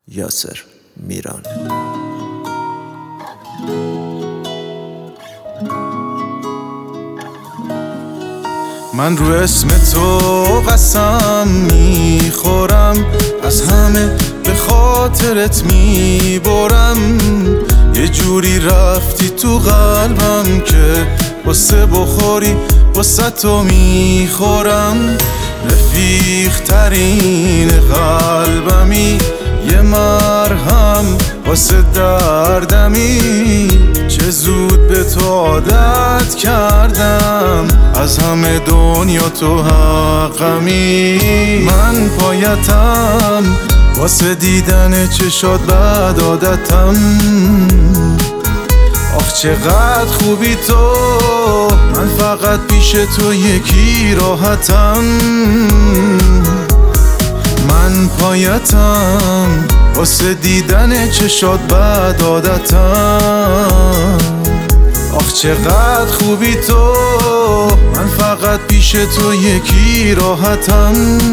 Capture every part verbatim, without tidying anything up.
یاسر میران. من رو اسم تو قسم میخورم، از همه به خاطرت میبرم. یه جوری رفتی تو قلبم که واسه بخوری واسه تو میخورم. رفیق ترین قلبمی، یه مرهم واسه دردمی. چه زود به تو عادت کردم، از همه دنیا تو حقمی. من پایتم واسه دیدن چشات بد عادتم. آخ چقدر خوبی تو، من فقط پیش تو یکی راحتم. من پایتم واسه دیدن چشات بد عادتم. آخ چقدر خوبی تو، من فقط پیش تو یکی راحتم.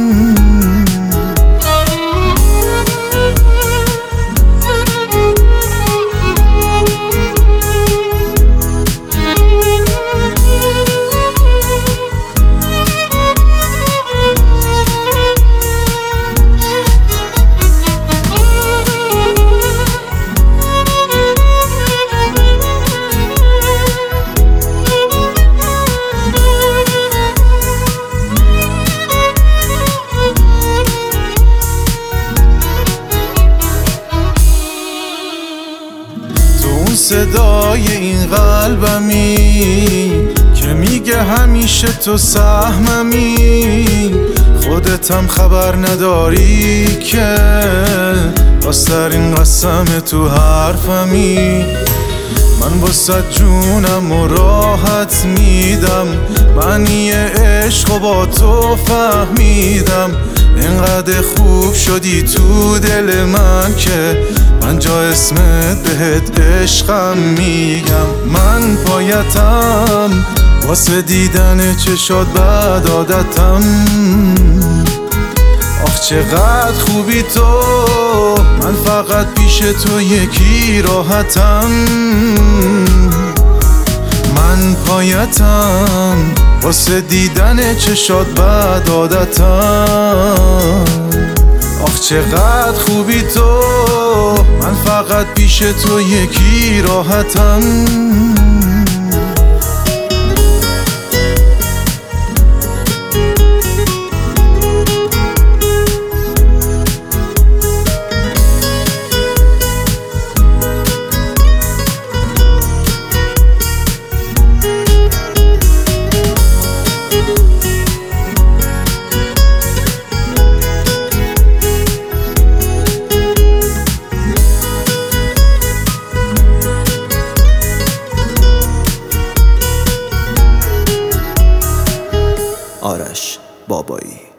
صدای این قلبمی که میگه همیشه تو سهممی. خودتم خبر نداری که راسترین قسم تو حرفمی. من واسه جونم و راحت میدم، معنی عشق و با تو فهمیدم. اینقدر خوب شدی تو دل من که من جا اسمت بهت عشقم میگم. من پایتم واسه دیدن چشات بد عادتم. آخ چقدر خوبی تو، من فقط پیش تو یکی راحتم. من پایتم واسه دیدن چشات بد عادتم. آخ چقدر خوبی تو، من فقط پیش تو یکی راحتم. آرش بابایی.